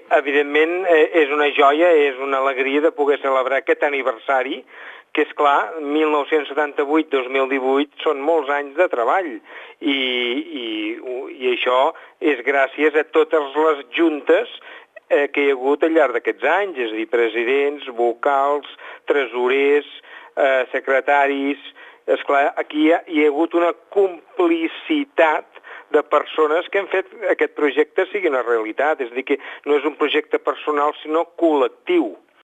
Evidentment, és una joia, és una alegria de poder celebrar aquest aniversari, que és clar, 1978-2018 són molts anys de treball i això és gràcies a totes les juntes que hi ha hagut al llarg d'aquests anys, és a dir, presidents, vocals, tresorers, secretaris. Esclar, aquí hi ha hagut una complicitat de persones que han fet que aquest projecte sigui una realitat, és a dir, que no és un projecte personal, sinó col·lectiu.